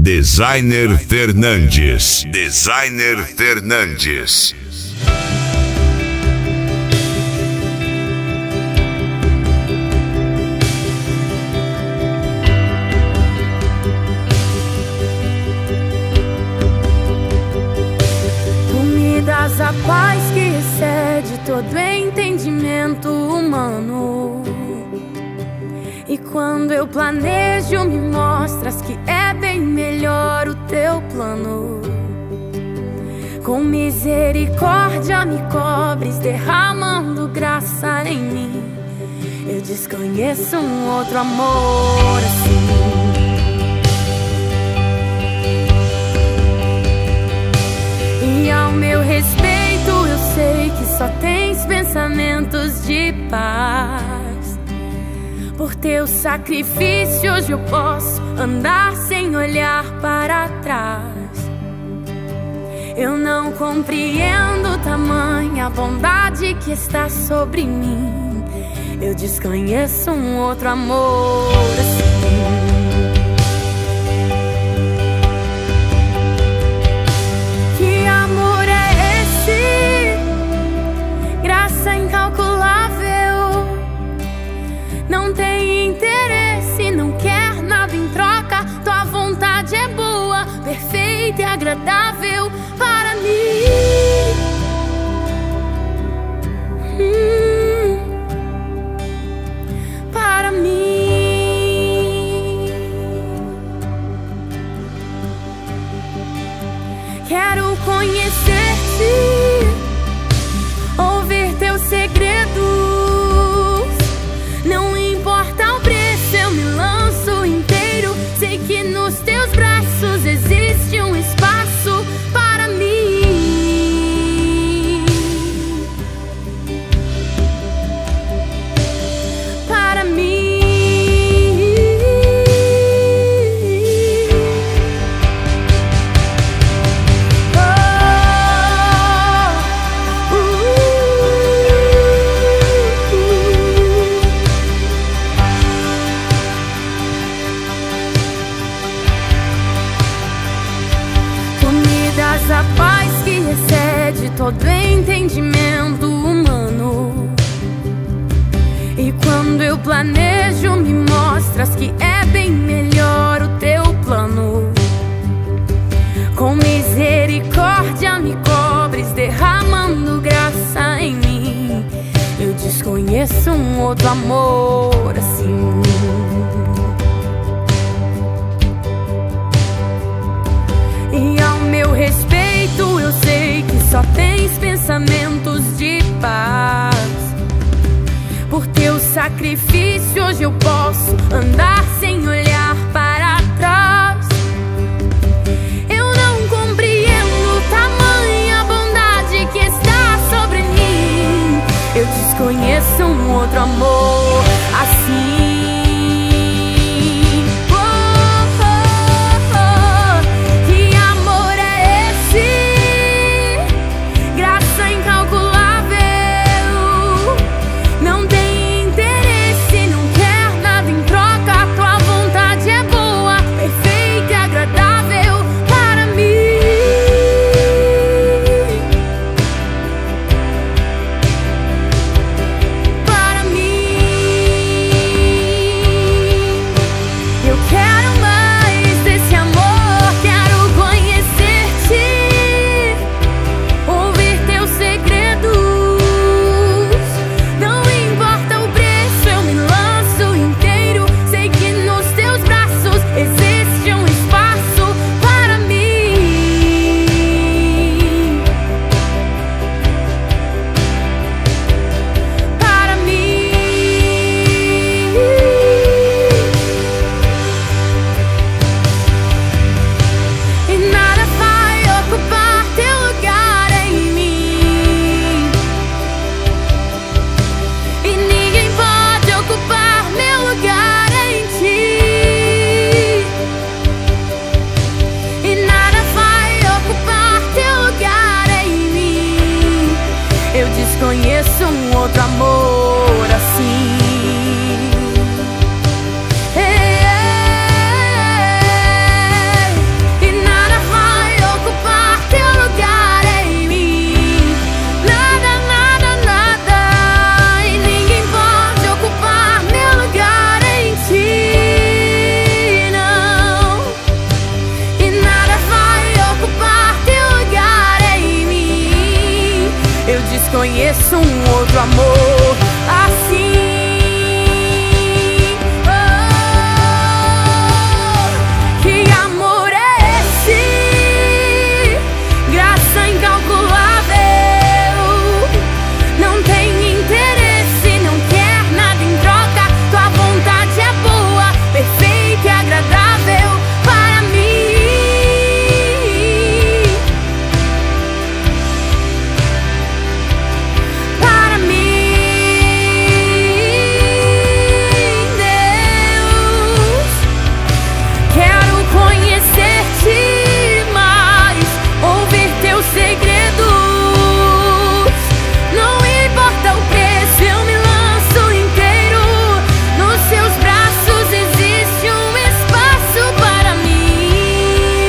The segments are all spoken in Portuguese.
Designer Fernandes. Designer Fernandes. Tu me das a paz que excede todo entendimento humano. E quando eu planejo, me mostras que é bem melhor o teu plano. Com misericórdia me cobres, derramando graça em mim. Eu desconheço um outro amor assim. E ao meu respeito eu sei que só tens pensamentos de paz. Por teu sacrifício hoje eu posso andar sem olhar para trás. Eu não compreendo tamanha bondade que está sobre mim. Eu desconheço um outro amor assim. Que amor é esse? Graça incalculável. Não tem interesse, não quer nada em troca. Tua vontade é boa, perfeita e agradável para mim. Para mim. Quero conhecer-te, ouvir teus segredos. Não importa o preço, eu me lanço inteiro. Sei que nos teus braços existe um espaço para mim. Para mim. A paz que excede todo entendimento humano. E quando eu planejo, me mostras que é bem melhor o teu plano. Com misericórdia me cobres, derramando graça em mim. Eu desconheço um outro amor assim. E ao meu respeito eu sei que só tens pensamentos de paz. Por teu sacrifício hoje eu posso andar sem olhar para trás. Eu não compreendo tamanha bondade que está sobre mim. Eu desconheço um outro amor assim. Para mim. conheço um outro amor assim.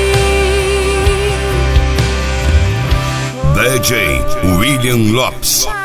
DJ William Lopes.